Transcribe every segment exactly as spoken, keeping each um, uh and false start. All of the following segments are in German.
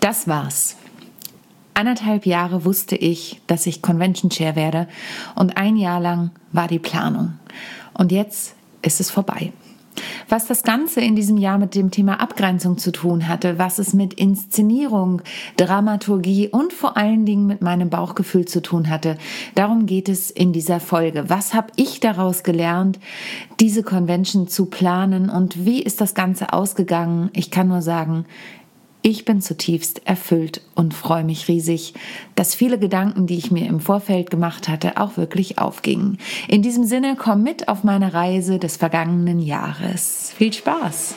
Das war's. Anderthalb Jahre wusste ich, dass ich Convention Chair werde und ein Jahr lang war die Planung. Und jetzt ist es vorbei. Was das Ganze in diesem Jahr mit dem Thema Abgrenzung zu tun hatte, was es mit Inszenierung, Dramaturgie und vor allen Dingen mit meinem Bauchgefühl zu tun hatte, darum geht es in dieser Folge. Was habe ich daraus gelernt, diese Convention zu planen und wie ist das Ganze ausgegangen? Ich kann nur sagen, ich bin zutiefst erfüllt und freue mich riesig, dass viele Gedanken, die ich mir im Vorfeld gemacht hatte, auch wirklich aufgingen. In diesem Sinne, komm mit auf meine Reise des vergangenen Jahres. Viel Spaß!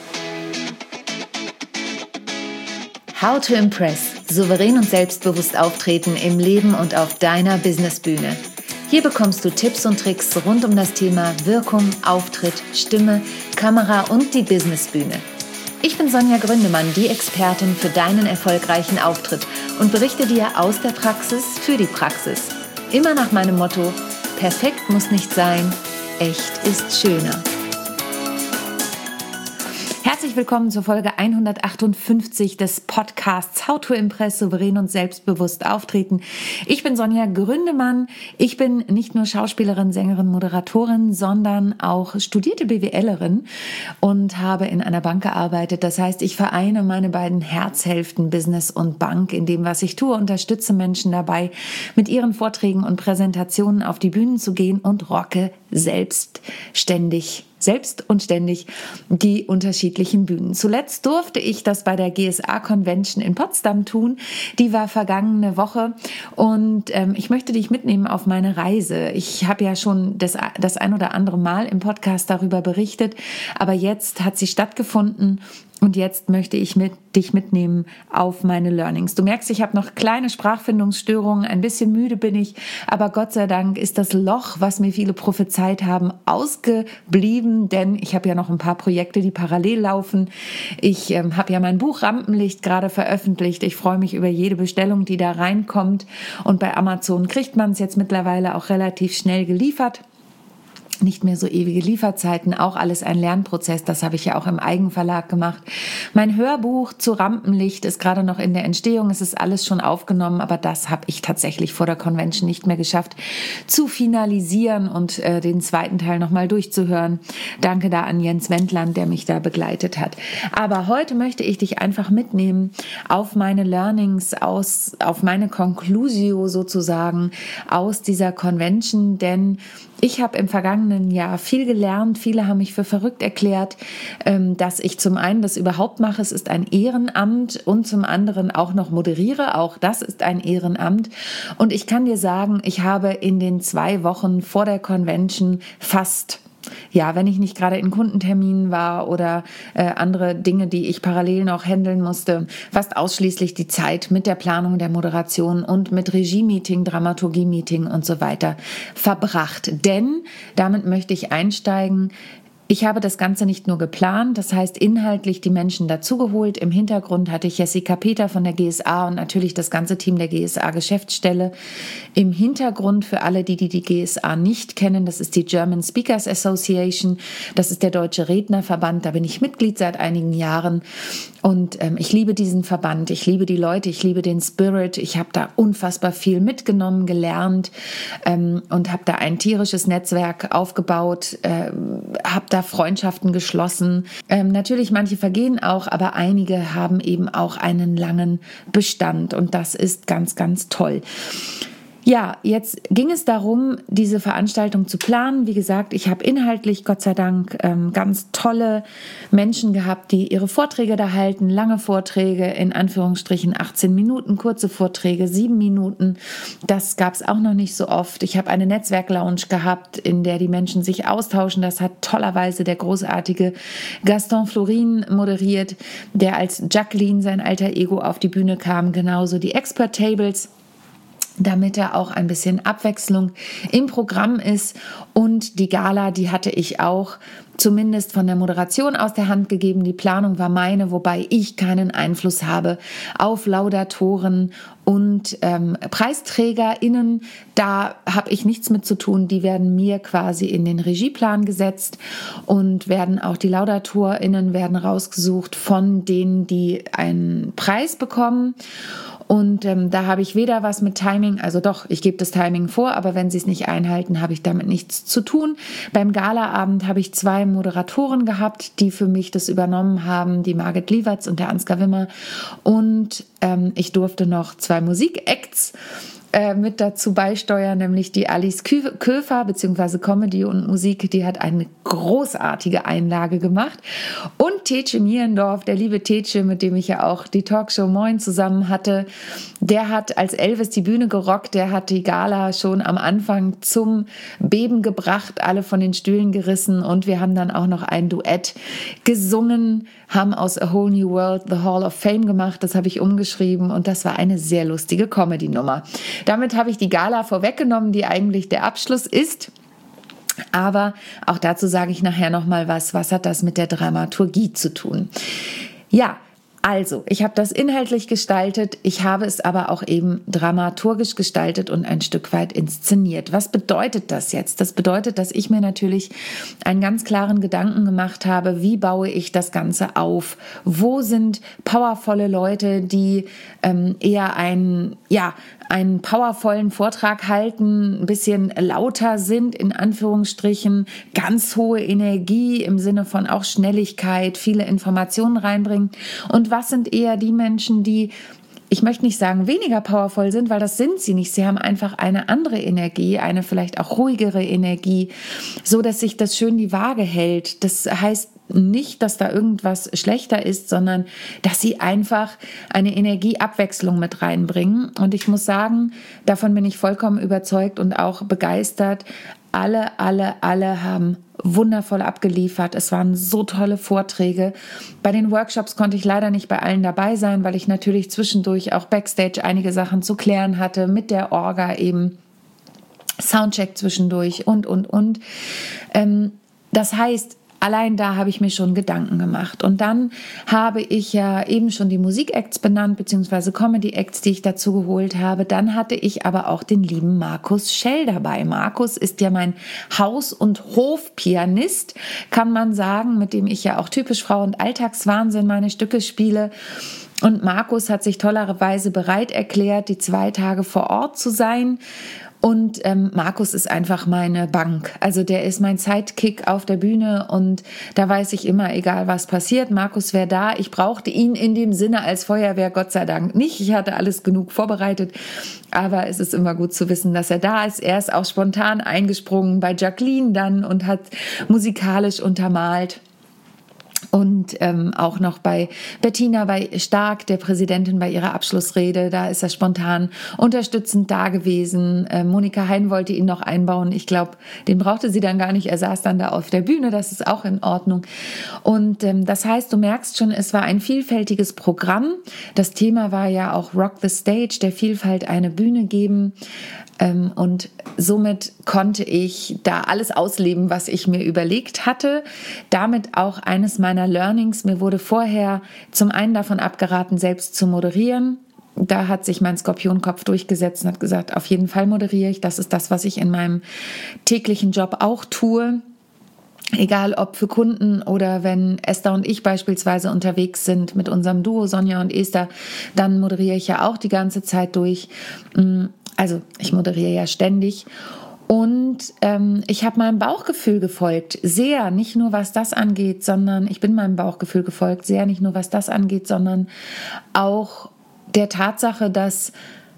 How to Impress. Souverän und selbstbewusst auftreten im Leben und auf deiner Businessbühne. Hier bekommst du Tipps und Tricks rund um das Thema Wirkung, Auftritt, Stimme, Kamera und die Businessbühne. Ich bin Sonja Gründemann, die Expertin für deinen erfolgreichen Auftritt und berichte dir aus der Praxis für die Praxis. Immer nach meinem Motto: Perfekt muss nicht sein, echt ist schöner. Herzlich willkommen zur Folge hundertachtundfünfzig des Podcasts How to Impress, souverän und selbstbewusst auftreten. Ich bin Sonja Gründemann. Ich bin nicht nur Schauspielerin, Sängerin, Moderatorin, sondern auch studierte BWLerin und habe in einer Bank gearbeitet. Das heißt, ich vereine meine beiden Herzhälften, Business und Bank, in dem, was ich tue, unterstütze Menschen dabei, mit ihren Vorträgen und Präsentationen auf die Bühnen zu gehen und rocke selbstständig Selbst und ständig die unterschiedlichen Bühnen. Zuletzt durfte ich das bei der G S A Convention in Potsdam tun. Die war vergangene Woche und ähm, ich möchte dich mitnehmen auf meine Reise. Ich habe ja schon das, das ein oder andere Mal im Podcast darüber berichtet, aber jetzt hat sie stattgefunden. Und jetzt möchte ich mit, dich mitnehmen auf meine Learnings. Du merkst, ich habe noch kleine Sprachfindungsstörungen, ein bisschen müde bin ich, aber Gott sei Dank ist das Loch, was mir viele prophezeit haben, ausgeblieben, denn ich habe ja noch ein paar Projekte, die parallel laufen. Ich ähm, habe ja mein Buch Rampenlicht gerade veröffentlicht. Ich freue mich über jede Bestellung, die da reinkommt. Und bei Amazon kriegt man es jetzt mittlerweile auch relativ schnell geliefert. Nicht mehr so ewige Lieferzeiten, auch alles ein Lernprozess, das habe ich ja auch im Eigenverlag gemacht. Mein Hörbuch zu Rampenlicht ist gerade noch in der Entstehung, es ist alles schon aufgenommen, aber das habe ich tatsächlich vor der Convention nicht mehr geschafft zu finalisieren und äh, den zweiten Teil nochmal durchzuhören. Danke da an Jens Wendland, der mich da begleitet hat. Aber heute möchte ich dich einfach mitnehmen auf meine Learnings, aus, auf meine Conclusio sozusagen aus dieser Convention, denn ich habe im vergangenen Jahr viel gelernt. Viele haben mich für verrückt erklärt, dass ich zum einen das überhaupt mache. Es ist ein Ehrenamt und zum anderen auch noch moderiere. Auch das ist ein Ehrenamt. Und ich kann dir sagen, ich habe in den zwei Wochen vor der Convention fast Ja, wenn ich nicht gerade in Kundenterminen war oder äh, andere Dinge, die ich parallel noch handeln musste, fast ausschließlich die Zeit mit der Planung der Moderation und mit Regie-Meeting, Dramaturgie-Meeting und so weiter verbracht. Denn damit möchte ich einsteigen. Ich habe das Ganze nicht nur geplant, das heißt inhaltlich die Menschen dazugeholt. Im Hintergrund hatte ich Jessica Peter von der G S A und natürlich das ganze Team der G S A Geschäftsstelle. Im Hintergrund für alle, die die, die G S A nicht kennen, das ist die German Speakers Association, das ist der Deutsche Rednerverband, da bin ich Mitglied seit einigen Jahren und ähm, ich liebe diesen Verband, ich liebe die Leute, ich liebe den Spirit, ich habe da unfassbar viel mitgenommen, gelernt ähm, und habe da ein tierisches Netzwerk aufgebaut, äh, habe da Freundschaften geschlossen. Ähm, natürlich, manche vergehen auch, aber einige haben eben auch einen langen Bestand und das ist ganz, ganz toll. Ja, jetzt ging es darum, diese Veranstaltung zu planen. Wie gesagt, ich habe inhaltlich, Gott sei Dank, ähm, ganz tolle Menschen gehabt, die ihre Vorträge da halten. Lange Vorträge, in Anführungsstrichen achtzehn Minuten, kurze Vorträge, sieben Minuten. Das gab es auch noch nicht so oft. Ich habe eine Netzwerk-Lounge gehabt, in der die Menschen sich austauschen. Das hat tollerweise der großartige Gaston Florin moderiert, der als Jacqueline, sein alter Ego, auf die Bühne kam. Genauso die Expert-Tables, damit da auch ein bisschen Abwechslung im Programm ist. Und die Gala, die hatte ich auch zumindest von der Moderation aus der Hand gegeben. Die Planung war meine, wobei ich keinen Einfluss habe auf Laudatoren und ähm, PreisträgerInnen. Da habe ich nichts mit zu tun. Die werden mir quasi in den Regieplan gesetzt und werden auch die LaudatorInnen werden rausgesucht von denen, die einen Preis bekommen. Und ähm, da habe ich weder was mit Timing, also doch, ich gebe das Timing vor, aber wenn sie es nicht einhalten, habe ich damit nichts zu tun. Beim Galaabend habe ich zwei Moderatoren gehabt, die für mich das übernommen haben, die Margit Lieverts und der Ansgar Wimmer. Und ähm, ich durfte noch zwei Musikacts äh, mit dazu beisteuern, nämlich die Alice Köfer, beziehungsweise Comedy und Musik, die hat eine großartige Einlage gemacht. Und Tetsche Mierendorf, der liebe Tetsche, mit dem ich ja auch die Talkshow Moin zusammen hatte, der hat als Elvis die Bühne gerockt, der hat die Gala schon am Anfang zum Beben gebracht, alle von den Stühlen gerissen und wir haben dann auch noch ein Duett gesungen, haben aus A Whole New World The Hall of Fame gemacht, das habe ich umgeschrieben und das war eine sehr lustige Comedy-Nummer. Damit habe ich die Gala vorweggenommen, die eigentlich der Abschluss ist. Aber auch dazu sage ich nachher nochmal was. Was hat das mit der Dramaturgie zu tun? Ja, also, ich habe das inhaltlich gestaltet, ich habe es aber auch eben dramaturgisch gestaltet und ein Stück weit inszeniert. Was bedeutet das jetzt? Das bedeutet, dass ich mir natürlich einen ganz klaren Gedanken gemacht habe, wie baue ich das Ganze auf? Wo sind powervolle Leute, die ähm, eher ein, ja, einen powervollen Vortrag halten, ein bisschen lauter sind, in Anführungsstrichen, ganz hohe Energie im Sinne von auch Schnelligkeit, viele Informationen reinbringen. Und was sind eher die Menschen, die, ich möchte nicht sagen weniger powervoll sind, weil das sind sie nicht. Sie haben einfach eine andere Energie, eine vielleicht auch ruhigere Energie, so dass sich das schön die Waage hält. Das heißt nicht, dass da irgendwas schlechter ist, sondern dass sie einfach eine Energieabwechslung mit reinbringen. Und ich muss sagen, davon bin ich vollkommen überzeugt und auch begeistert. Alle, alle, alle haben wundervoll abgeliefert. Es waren so tolle Vorträge. Bei den Workshops konnte ich leider nicht bei allen dabei sein, weil ich natürlich zwischendurch auch Backstage einige Sachen zu klären hatte, mit der Orga eben, Soundcheck zwischendurch und, und, und. Ähm, das heißt, allein da habe ich mir schon Gedanken gemacht. Und dann habe ich ja eben schon die Musikacts benannt, beziehungsweise Comedy-Acts, die ich dazu geholt habe. Dann hatte ich aber auch den lieben Markus Schell dabei. Markus ist ja mein Haus- und Hofpianist, kann man sagen, mit dem ich ja auch typisch Frau- und Alltagswahnsinn meine Stücke spiele. Und Markus hat sich tollerweise bereit erklärt, die zwei Tage vor Ort zu sein. Und ähm, Markus ist einfach meine Bank. Also der ist mein Sidekick auf der Bühne und da weiß ich immer, egal was passiert, Markus wäre da. Ich brauchte ihn in dem Sinne als Feuerwehr, Gott sei Dank nicht. Ich hatte alles genug vorbereitet, aber es ist immer gut zu wissen, dass er da ist. Er ist auch spontan eingesprungen bei Jacqueline dann und hat musikalisch untermalt. Und ähm, auch noch bei Bettina, bei Stark, der Präsidentin, bei ihrer Abschlussrede, da ist er spontan unterstützend da gewesen. Äh, Monika Hein wollte ihn noch einbauen. Ich glaube, den brauchte sie dann gar nicht. Er saß dann da auf der Bühne, das ist auch in Ordnung. Und ähm, das heißt, du merkst schon, es war ein vielfältiges Programm. Das Thema war ja auch Rock the Stage, der Vielfalt eine Bühne geben. Ähm, und somit konnte ich da alles ausleben, was ich mir überlegt hatte. Damit auch eines meiner Learnings. Mir wurde vorher zum einen davon abgeraten, selbst zu moderieren. Da hat sich mein Skorpionkopf durchgesetzt und hat gesagt, auf jeden Fall moderiere ich. Das ist das, was ich in meinem täglichen Job auch tue. Egal ob für Kunden oder wenn Esther und ich beispielsweise unterwegs sind mit unserem Duo Sonja und Esther, dann moderiere ich ja auch die ganze Zeit durch. Also ich moderiere ja ständig. Und ähm, ich habe meinem Bauchgefühl gefolgt, sehr, nicht nur was das angeht, sondern ich bin meinem Bauchgefühl gefolgt, sehr, nicht nur was das angeht, sondern auch der Tatsache, dass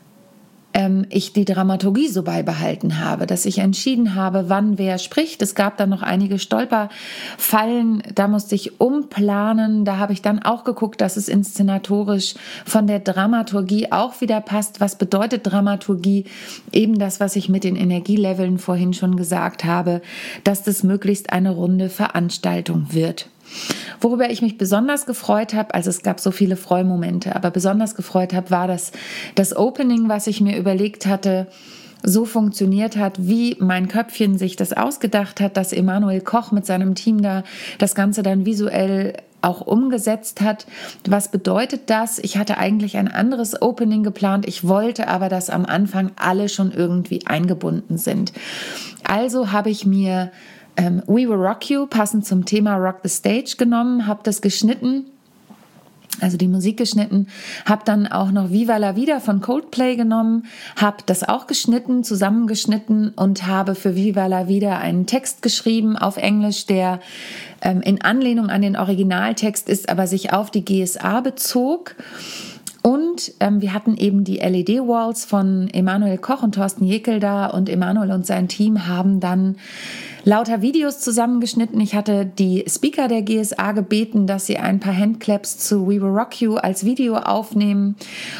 ähm, ich die Dramaturgie so beibehalten habe, dass ich entschieden habe, wann wer spricht. Es gab dann noch einige Stolperfallen, da musste ich umplanen. Da habe ich dann auch geguckt, dass es inszenatorisch von der Dramaturgie auch wieder passt. Was bedeutet Dramaturgie? Eben das, was ich mit den Energieleveln vorhin schon gesagt habe, dass das möglichst eine runde Veranstaltung wird. Worüber ich mich besonders gefreut habe, also es gab so viele Freumomente, aber besonders gefreut habe, war das, das Opening, was ich mir überlegt hatte. so funktioniert hat, wie mein Köpfchen sich das ausgedacht hat, dass Emanuel Koch mit seinem Team da das Ganze dann visuell auch umgesetzt hat. Was bedeutet das? Ich hatte eigentlich ein anderes Opening geplant. Ich wollte aber, dass am Anfang alle schon irgendwie eingebunden sind. Also habe ich mir ähm, We Will Rock You passend zum Thema Rock the Stage genommen, habe das geschnitten, also die Musik geschnitten, habe dann auch noch Viva la Vida von Coldplay genommen, habe das auch geschnitten, zusammengeschnitten und habe für Viva la Vida einen Text geschrieben auf Englisch, der ähm, in Anlehnung an den Originaltext ist, aber sich auf die G S A bezog. Und ähm, wir hatten eben die L E D-Walls von Emanuel Koch und Thorsten Jekyll da, und Emanuel und sein Team haben dann lauter Videos zusammengeschnitten. Ich hatte die Speaker der G S A gebeten, dass sie ein paar Handclaps zu We Will Rock You als Video aufnehmen.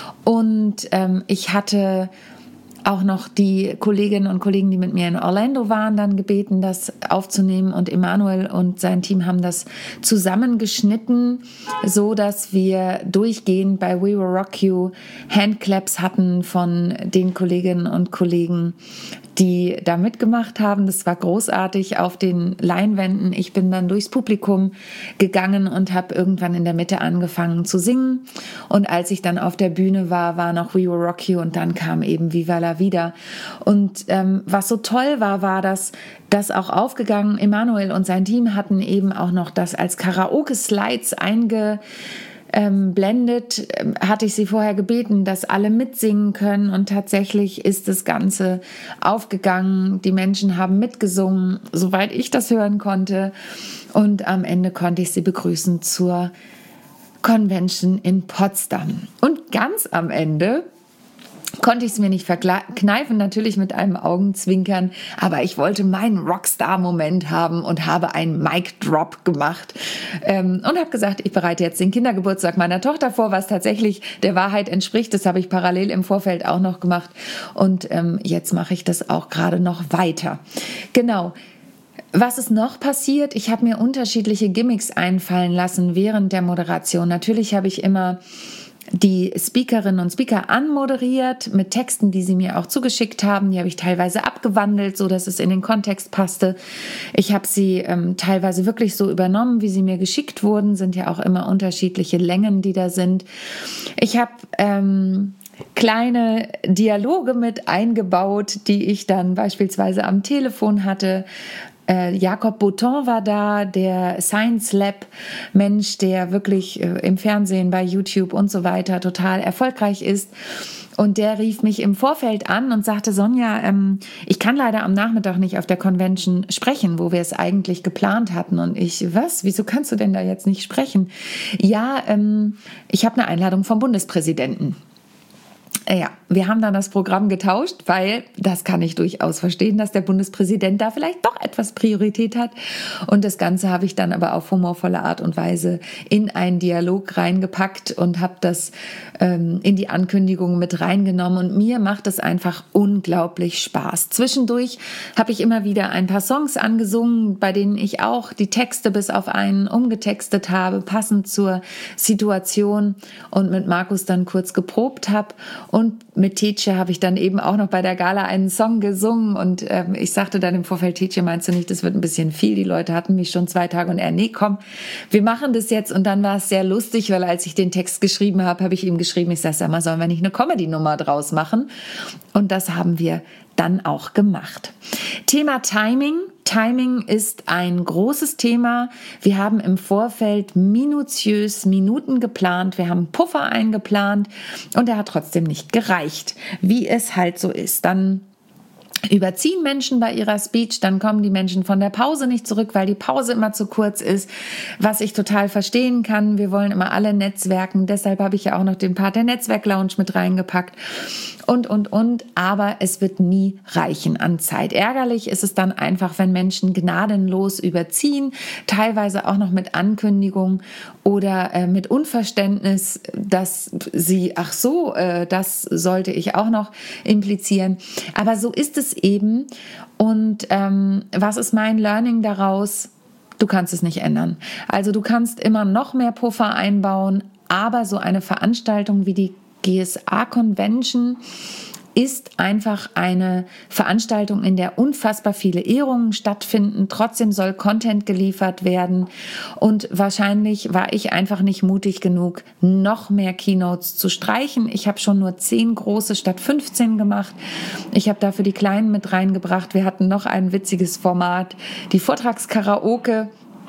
Und ähm, ich hatte auch noch die Kolleginnen und Kollegen, die mit mir in Orlando waren, dann gebeten, das aufzunehmen. Und Emanuel und sein Team haben das zusammengeschnitten, so dass wir durchgehend bei We Will Rock You Handclaps hatten von den Kolleginnen und Kollegen, die da mitgemacht haben. Das war großartig auf den Leinwänden. Ich bin dann durchs Publikum gegangen und habe irgendwann in der Mitte angefangen zu singen. Und als ich dann auf der Bühne war, war noch We Will Rock You, und dann kam eben Viva la Vida. Und ähm, was so toll war, war, dass das auch aufgegangen, Emanuel und sein Team hatten eben auch noch das als Karaoke-Slides einge Ähm, blendet, ähm, hatte ich sie vorher gebeten, dass alle mitsingen können, und tatsächlich ist das Ganze aufgegangen. Die Menschen haben mitgesungen, soweit ich das hören konnte, und am Ende konnte ich sie begrüßen zur Convention in Potsdam. Und ganz am Ende konnte ich es mir nicht verkneifen, natürlich mit einem Augenzwinkern, aber ich wollte meinen Rockstar-Moment haben und habe einen Mic-Drop gemacht ähm, und habe gesagt, ich bereite jetzt den Kindergeburtstag meiner Tochter vor, was tatsächlich der Wahrheit entspricht. Das habe ich parallel im Vorfeld auch noch gemacht, und ähm, jetzt mache ich das auch gerade noch weiter. Genau. Was ist noch passiert? Ich habe mir unterschiedliche Gimmicks einfallen lassen während der Moderation. Natürlich habe ich immer die Speakerinnen und Speaker anmoderiert mit Texten, die sie mir auch zugeschickt haben. Die habe ich teilweise abgewandelt, so dass es in den Kontext passte. Ich habe sie ähm, teilweise wirklich so übernommen, wie sie mir geschickt wurden. Sind ja auch immer unterschiedliche Längen, die da sind. Ich habe ähm, kleine Dialoge mit eingebaut, die ich dann beispielsweise am Telefon hatte. Äh, Jakob Bouton war da, der Science Lab Mensch, der wirklich äh, im Fernsehen, bei YouTube und so weiter total erfolgreich ist. Und der rief mich im Vorfeld an und sagte, Sonja, ähm, ich kann leider am Nachmittag nicht auf der Convention sprechen, wo wir es eigentlich geplant hatten. Und ich, was? Wieso kannst du denn da jetzt nicht sprechen? Ja, ähm, ich habe eine Einladung vom Bundespräsidenten. Ja, wir haben dann das Programm getauscht, weil das kann ich durchaus verstehen, dass der Bundespräsident da vielleicht doch etwas Priorität hat. Und das Ganze habe ich dann aber auf humorvolle Art und Weise in einen Dialog reingepackt und habe das ähm, in die Ankündigung mit reingenommen. Und mir macht es einfach unglaublich Spaß. Zwischendurch habe ich immer wieder ein paar Songs angesungen, bei denen ich auch die Texte bis auf einen umgetextet habe, passend zur Situation, und mit Markus dann kurz geprobt habe. Und mit Tietje habe ich dann eben auch noch bei der Gala einen Song gesungen, und ähm, ich sagte dann im Vorfeld, Tietje, meinst du nicht, das wird ein bisschen viel? Die Leute hatten mich schon zwei Tage, und er, nee, komm, wir machen das jetzt. Und dann war es sehr lustig, weil als ich den Text geschrieben habe, habe ich ihm geschrieben, ich sage, sag mal, sollen wir nicht eine Comedy-Nummer draus machen? Und das haben wir dann auch gemacht. Thema Timing. Timing ist ein großes Thema. Wir haben im Vorfeld minutiös Minuten geplant, wir haben Puffer eingeplant, und er hat trotzdem nicht gereicht, wie es halt so ist. Dann überziehen Menschen bei ihrer Speech, dann kommen die Menschen von der Pause nicht zurück, weil die Pause immer zu kurz ist, was ich total verstehen kann. Wir wollen immer alle netzwerken, deshalb habe ich ja auch noch den Part der Netzwerk-Lounge mit reingepackt. Und, und, und, aber es wird nie reichen an Zeit. Ärgerlich ist es dann einfach, wenn Menschen gnadenlos überziehen, teilweise auch noch mit Ankündigung oder äh, mit Unverständnis, dass sie, ach so, äh, das sollte ich auch noch implizieren. Aber so ist es eben. Und ähm, was ist mein Learning daraus? Du kannst es nicht ändern. Also du kannst immer noch mehr Puffer einbauen, aber so eine Veranstaltung wie die G S A Convention ist einfach eine Veranstaltung, in der unfassbar viele Ehrungen stattfinden. Trotzdem soll Content geliefert werden. Und wahrscheinlich war ich einfach nicht mutig genug, noch mehr Keynotes zu streichen. Ich habe schon nur zehn große statt fünfzehn gemacht. Ich habe dafür die Kleinen mit reingebracht. Wir hatten noch ein witziges Format, die Vortragskaraoke.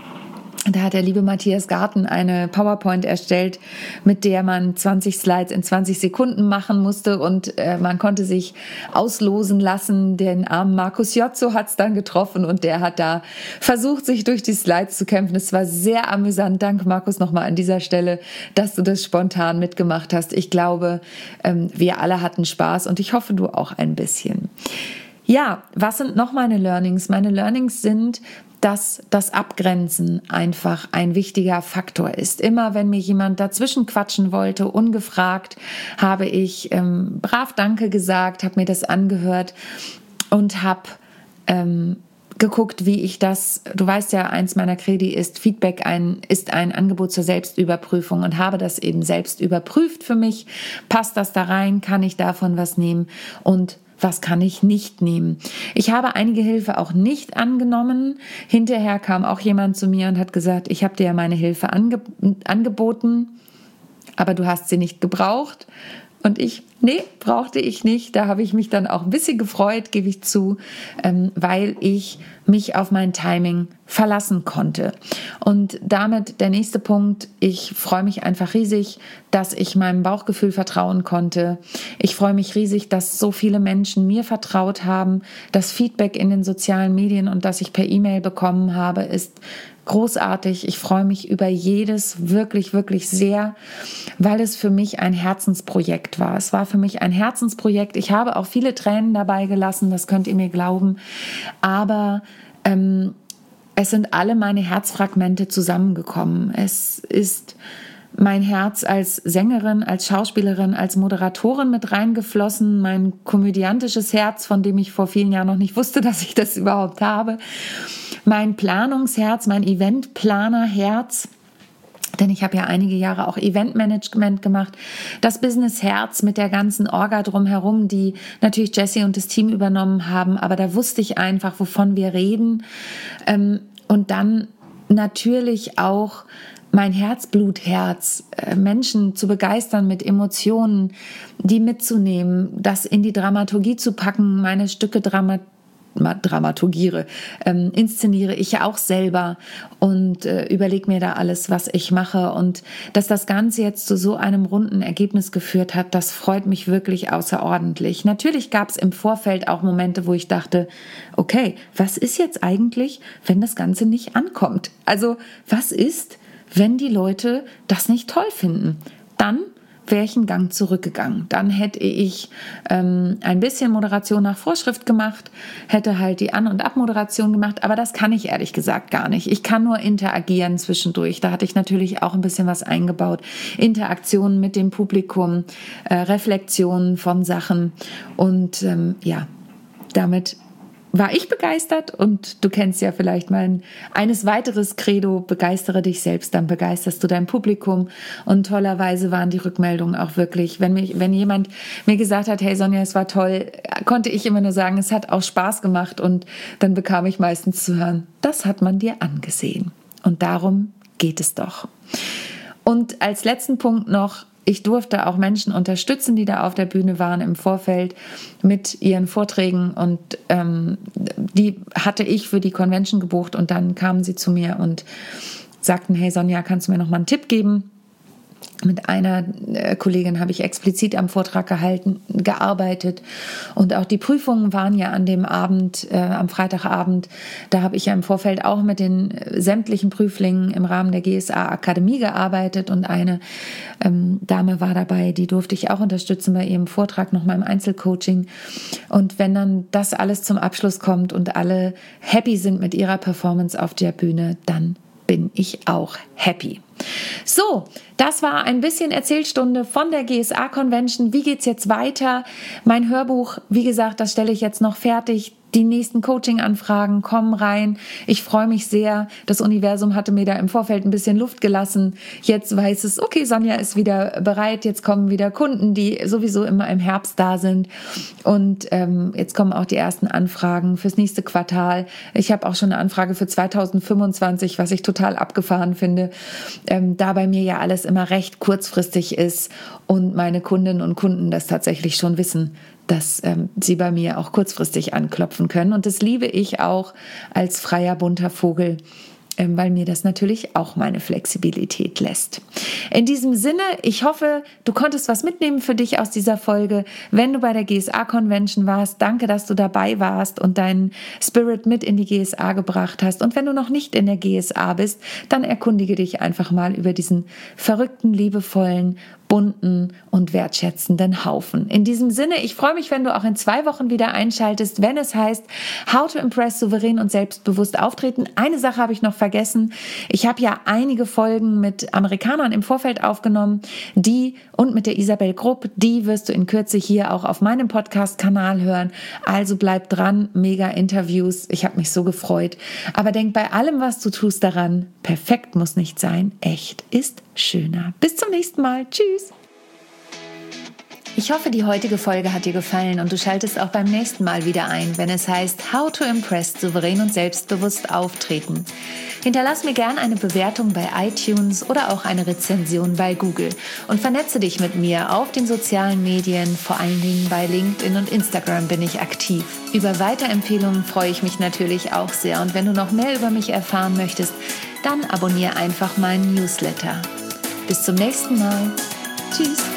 Da hat der liebe Matthias Garten eine PowerPoint erstellt, mit der man zwanzig Slides in zwanzig Sekunden machen musste und äh, man konnte sich auslosen lassen. Den armen Markus Jotzo hat es dann getroffen und der hat da versucht, sich durch die Slides zu kämpfen. Es war sehr amüsant. Danke, Markus, nochmal an dieser Stelle, dass du das spontan mitgemacht hast. Ich glaube, ähm, wir alle hatten Spaß und ich hoffe, du auch ein bisschen. Ja, was sind noch meine Learnings? Meine Learnings sind, dass das Abgrenzen einfach ein wichtiger Faktor ist. Immer wenn mir jemand dazwischen quatschen wollte, ungefragt, habe ich ähm, brav Danke gesagt, habe mir das angehört und habe ähm, geguckt, wie ich das, du weißt ja, eins meiner Credi ist, Feedback ein, ist ein Angebot zur Selbstüberprüfung und habe das eben selbst überprüft für mich. Passt das da rein? Kann ich davon was nehmen? Und was kann ich nicht nehmen? Ich habe einige Hilfe auch nicht angenommen. Hinterher kam auch jemand zu mir und hat gesagt, ich habe dir ja meine Hilfe ange- angeboten, aber du hast sie nicht gebraucht. Und ich, nee, brauchte ich nicht. Da habe ich mich dann auch ein bisschen gefreut, gebe ich zu, ähm, weil ich mich auf mein Timing verlassen konnte. Und damit der nächste Punkt, ich freue mich einfach riesig, dass ich meinem Bauchgefühl vertrauen konnte. Ich freue mich riesig, dass so viele Menschen mir vertraut haben. Das Feedback in den sozialen Medien und das ich per E-Mail bekommen habe, ist großartig. Ich freue mich über jedes wirklich, wirklich sehr, weil es für mich ein Herzensprojekt war. Es war für mich ein Herzensprojekt. Ich habe auch viele Tränen dabei gelassen, das könnt ihr mir glauben. Aber ähm, es sind alle meine Herzfragmente zusammengekommen. Es ist mein Herz als Sängerin, als Schauspielerin, als Moderatorin mit reingeflossen, mein komödiantisches Herz, von dem ich vor vielen Jahren noch nicht wusste, dass ich das überhaupt habe, mein Planungsherz, mein Eventplanerherz, denn ich habe ja einige Jahre auch Eventmanagement gemacht, das Businessherz mit der ganzen Orga drumherum, die natürlich Jessie und das Team übernommen haben, aber da wusste ich einfach, wovon wir reden, und dann natürlich auch mein Herzblutherz, Menschen zu begeistern mit Emotionen, die mitzunehmen, das in die Dramaturgie zu packen, meine Stücke dramat dramaturgiere, ähm, inszeniere ich ja auch selber und äh, überlege mir da alles, was ich mache, und dass das Ganze jetzt zu so einem runden Ergebnis geführt hat, das freut mich wirklich außerordentlich. Natürlich gab es im Vorfeld auch Momente, wo ich dachte, okay, was ist jetzt eigentlich, wenn das Ganze nicht ankommt? Also was ist, wenn die Leute das nicht toll finden? Dann wäre ich einen Gang zurückgegangen. Dann hätte ich ähm, ein bisschen Moderation nach Vorschrift gemacht, hätte halt die An- und Abmoderation gemacht, aber das kann ich ehrlich gesagt gar nicht. Ich kann nur interagieren zwischendurch. Da hatte ich natürlich auch ein bisschen was eingebaut. Interaktionen mit dem Publikum, äh, Reflexionen von Sachen, und ähm, ja, damit war ich begeistert, und du kennst ja vielleicht mein eines weiteres Credo: begeistere dich selbst, dann begeisterst du dein Publikum. Und tollerweise waren die Rückmeldungen auch wirklich, wenn mich, wenn jemand mir gesagt hat, hey Sonja, es war toll, konnte ich immer nur sagen, es hat auch Spaß gemacht, und dann bekam ich meistens zu hören, das hat man dir angesehen. Und darum geht es doch. Und als letzten Punkt noch: Ich durfte auch Menschen unterstützen, die da auf der Bühne waren im Vorfeld mit ihren Vorträgen, und ähm, die hatte ich für die Convention gebucht, und dann kamen sie zu mir und sagten, hey Sonja, kannst du mir noch mal einen Tipp geben? Mit einer Kollegin habe ich explizit am Vortrag gehalten, gearbeitet, und auch die Prüfungen waren ja an dem Abend, äh, am Freitagabend. Da habe ich ja im Vorfeld auch mit den sämtlichen Prüflingen im Rahmen der G S A-Akademie gearbeitet, und eine ähm, Dame war dabei, die durfte ich auch unterstützen bei ihrem Vortrag, nochmal im Einzelcoaching. Und wenn dann das alles zum Abschluss kommt und alle happy sind mit ihrer Performance auf der Bühne, dann bin ich auch happy. So, das war ein bisschen Erzählstunde von der G S A Convention. Wie geht's jetzt weiter? Mein Hörbuch, wie gesagt, das stelle ich jetzt noch fertig. Die nächsten Coaching-Anfragen kommen rein. Ich freue mich sehr. Das Universum hatte mir da im Vorfeld ein bisschen Luft gelassen. Jetzt weiß es, okay, Sonja ist wieder bereit. Jetzt kommen wieder Kunden, die sowieso immer im Herbst da sind. Und ähm, jetzt kommen auch die ersten Anfragen fürs nächste Quartal. Ich habe auch schon eine Anfrage für zweitausendfünfundzwanzig, was ich total abgefahren finde. Ähm, da bei mir ja alles immer recht kurzfristig ist und meine Kundinnen und Kunden das tatsächlich schon wissen, dass ähm, sie bei mir auch kurzfristig anklopfen können. Und das liebe ich auch als freier, bunter Vogel, ähm, weil mir das natürlich auch meine Flexibilität lässt. In diesem Sinne, ich hoffe, du konntest was mitnehmen für dich aus dieser Folge. Wenn du bei der G S A-Convention warst, danke, dass du dabei warst und deinen Spirit mit in die G S A gebracht hast. Und wenn du noch nicht in der G S A bist, dann erkundige dich einfach mal über diesen verrückten, liebevollen, bunten und wertschätzenden Haufen. In diesem Sinne, ich freue mich, wenn du auch in zwei Wochen wieder einschaltest, wenn es heißt, How to Impress souverän und selbstbewusst auftreten. Eine Sache habe ich noch vergessen. Ich habe ja einige Folgen mit Amerikanern im Vorfeld aufgenommen, die und mit der Isabel Grupp, die wirst du in Kürze hier auch auf meinem Podcast-Kanal hören. Also bleib dran, mega Interviews. Ich habe mich so gefreut. Aber denk bei allem, was du tust, daran, perfekt muss nicht sein, echt ist schöner. Bis zum nächsten Mal. Tschüss. Ich hoffe, die heutige Folge hat dir gefallen und du schaltest auch beim nächsten Mal wieder ein, wenn es heißt How to Impress souverän und selbstbewusst auftreten. Hinterlass mir gern eine Bewertung bei iTunes oder auch eine Rezension bei Google und vernetze dich mit mir auf den sozialen Medien, vor allen Dingen bei LinkedIn und Instagram bin ich aktiv. Über Weiterempfehlungen freue ich mich natürlich auch sehr und wenn du noch mehr über mich erfahren möchtest, dann abonniere einfach meinen Newsletter. Bis zum nächsten Mal. Tschüss.